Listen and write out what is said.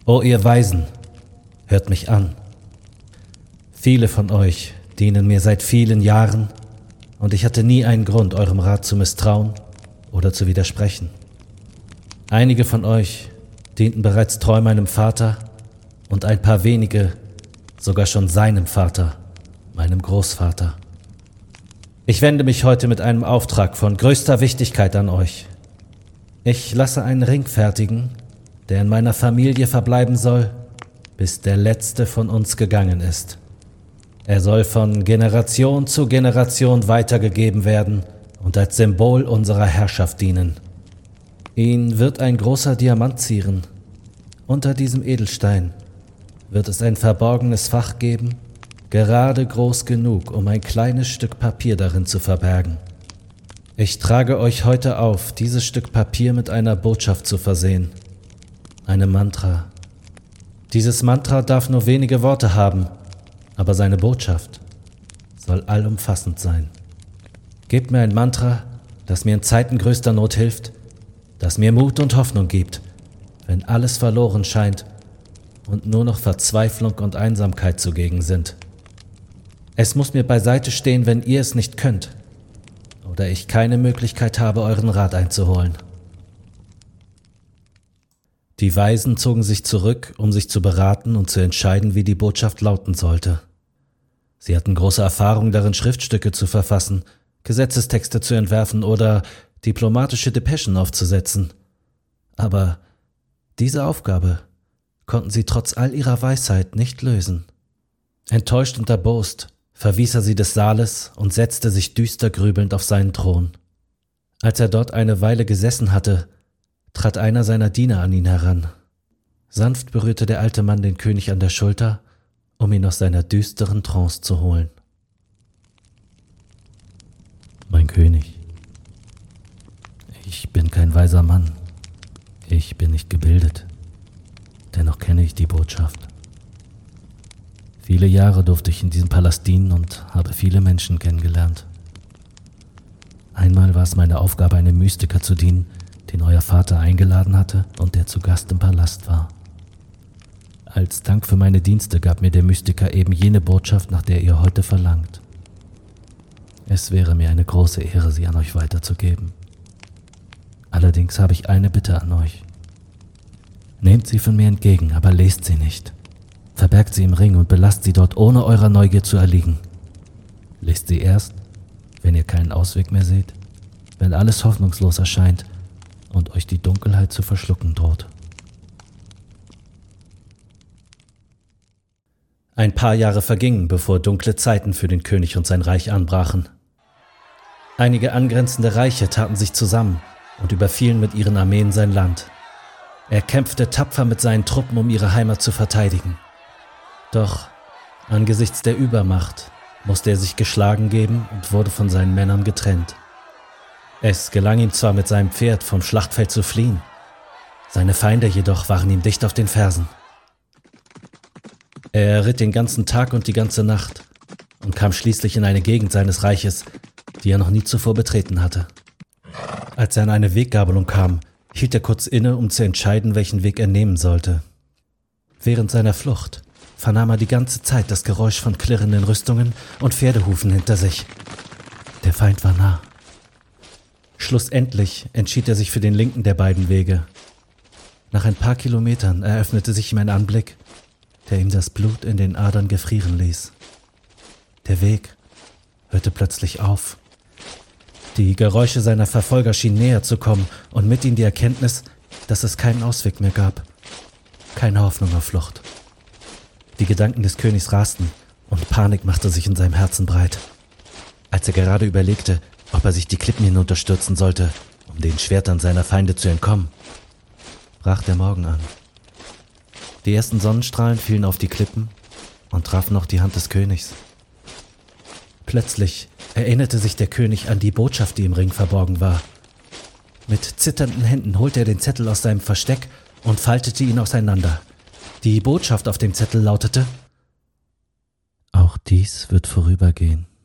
O ihr Weisen, hört mich an. Viele von euch dienen mir seit vielen Jahren, und ich hatte nie einen Grund, eurem Rat zu misstrauen oder zu widersprechen. Einige von euch dienten bereits treu meinem Vater und ein paar wenige sogar schon seinem Vater, meinem Großvater. Ich wende mich heute mit einem Auftrag von größter Wichtigkeit an euch. Ich lasse einen Ring fertigen, der in meiner Familie verbleiben soll, bis der letzte von uns gegangen ist. Er soll von Generation zu Generation weitergegeben werden und als Symbol unserer Herrschaft dienen. Ihn wird ein großer Diamant zieren. Unter diesem Edelstein wird es ein verborgenes Fach geben, gerade groß genug, um ein kleines Stück Papier darin zu verbergen. Ich trage euch heute auf, dieses Stück Papier mit einer Botschaft zu versehen. Einem Mantra. Dieses Mantra darf nur wenige Worte haben, aber seine Botschaft soll allumfassend sein. Gebt mir ein Mantra, das mir in Zeiten größter Not hilft, das mir Mut und Hoffnung gibt, wenn alles verloren scheint und nur noch Verzweiflung und Einsamkeit zugegen sind. Es muss mir beiseite stehen, wenn ihr es nicht könnt oder ich keine Möglichkeit habe, euren Rat einzuholen. Die Weisen zogen sich zurück, um sich zu beraten und zu entscheiden, wie die Botschaft lauten sollte. Sie hatten große Erfahrung darin, Schriftstücke zu verfassen, Gesetzestexte zu entwerfen oder diplomatische Depeschen aufzusetzen. Aber diese Aufgabe konnten sie trotz all ihrer Weisheit nicht lösen. Enttäuscht und erbost verwies er sie des Saales und setzte sich düster grübelnd auf seinen Thron. Als er dort eine Weile gesessen hatte, trat einer seiner Diener an ihn heran. Sanft berührte der alte Mann den König an der Schulter, um ihn aus seiner düsteren Trance zu holen. Mein König, ich bin kein weiser Mann. Ich bin nicht gebildet. Dennoch kenne ich die Botschaft. Viele Jahre durfte ich in diesem Palast dienen und habe viele Menschen kennengelernt. Einmal war es meine Aufgabe, einem Mystiker zu dienen, den euer Vater eingeladen hatte und der zu Gast im Palast war. Als Dank für meine Dienste gab mir der Mystiker eben jene Botschaft, nach der ihr heute verlangt. Es wäre mir eine große Ehre, sie an euch weiterzugeben. Allerdings habe ich eine Bitte an euch. Nehmt sie von mir entgegen, aber lest sie nicht. Verbergt sie im Ring und belasst sie dort, ohne eurer Neugier zu erliegen. Lest sie erst, wenn ihr keinen Ausweg mehr seht, wenn alles hoffnungslos erscheint und euch die Dunkelheit zu verschlucken droht. Ein paar Jahre vergingen, bevor dunkle Zeiten für den König und sein Reich anbrachen. Einige angrenzende Reiche taten sich zusammen und überfielen mit ihren Armeen sein Land. Er kämpfte tapfer mit seinen Truppen, um ihre Heimat zu verteidigen. Doch angesichts der Übermacht musste er sich geschlagen geben und wurde von seinen Männern getrennt. Es gelang ihm zwar mit seinem Pferd vom Schlachtfeld zu fliehen, seine Feinde jedoch waren ihm dicht auf den Fersen. Er ritt den ganzen Tag und die ganze Nacht und kam schließlich in eine Gegend seines Reiches, die er noch nie zuvor betreten hatte. Als er an eine Weggabelung kam, hielt er kurz inne, um zu entscheiden, welchen Weg er nehmen sollte. Während seiner Flucht vernahm er die ganze Zeit das Geräusch von klirrenden Rüstungen und Pferdehufen hinter sich. Der Feind war nah. Schlussendlich entschied er sich für den linken der beiden Wege. Nach ein paar Kilometern eröffnete sich ihm ein Anblick, der ihm das Blut in den Adern gefrieren ließ. Der Weg hörte plötzlich auf. Die Geräusche seiner Verfolger schienen näher zu kommen und mit ihnen die Erkenntnis, dass es keinen Ausweg mehr gab. Keine Hoffnung auf Flucht. Die Gedanken des Königs rasten und Panik machte sich in seinem Herzen breit. Als er gerade überlegte, ob er sich die Klippen hinunterstürzen sollte, um den Schwertern seiner Feinde zu entkommen, brach der Morgen an. Die ersten Sonnenstrahlen fielen auf die Klippen und trafen noch die Hand des Königs. Plötzlich erinnerte sich der König an die Botschaft, die im Ring verborgen war. Mit zitternden Händen holte er den Zettel aus seinem Versteck und faltete ihn auseinander. Die Botschaft auf dem Zettel lautete: Auch dies wird vorübergehen.